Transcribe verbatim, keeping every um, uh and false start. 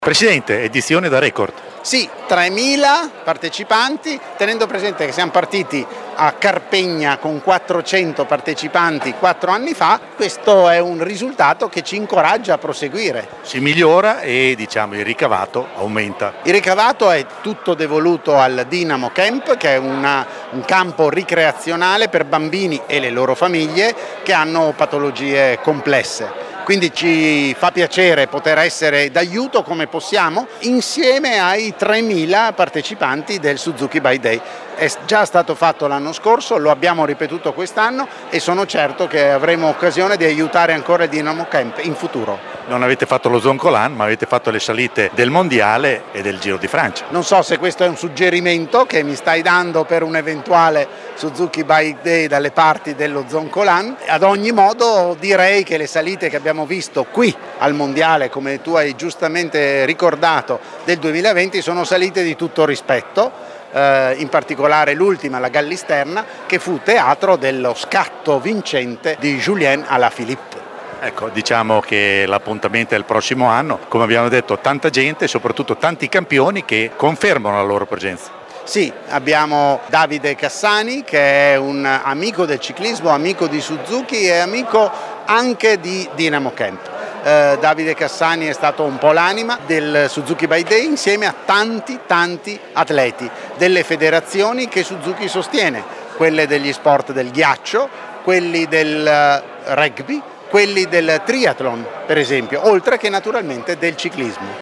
Presidente, edizione da record. Sì, tremila partecipanti, tenendo presente che siamo partiti a Carpegna con quattrocento partecipanti quattro anni fa, questo è un risultato che ci incoraggia a proseguire. Si migliora e diciamo il ricavato aumenta. Il ricavato è tutto devoluto al Dynamo Camp, che è una, un campo ricreazionale per bambini e le loro famiglie che hanno patologie complesse. Quindi ci fa piacere poter essere d'aiuto come possiamo insieme ai tremila partecipanti del Suzuki Bike Day. È già stato fatto l'anno scorso, lo abbiamo ripetuto quest'anno e sono certo che avremo occasione di aiutare ancora il Dynamo Camp in futuro. Non avete fatto lo Zoncolan, ma avete fatto le salite del Mondiale e del Giro di Francia. Non so se questo è un suggerimento che mi stai dando per un eventuale Suzuki Bike Day dalle parti dello Zoncolan. Ad ogni modo direi che le salite che abbiamo visto qui al Mondiale, come tu hai giustamente ricordato, del duemilaventi sono salite di tutto rispetto. Uh, in particolare l'ultima, la Gallisterna, che fu teatro dello scatto vincente di Julien Alaphilippe. Ecco, diciamo che l'appuntamento è il prossimo anno, come abbiamo detto tanta gente e soprattutto tanti campioni che confermano la loro presenza. Sì, abbiamo Davide Cassani che è un amico del ciclismo, amico di Suzuki e amico anche di Dynamo Camp. Uh, Davide Cassani è stato un po' l'anima del Suzuki Bike Day insieme a tanti tanti atleti delle federazioni che Suzuki sostiene, quelle degli sport del ghiaccio, quelli del uh, rugby, quelli del triathlon per esempio, oltre che naturalmente del ciclismo.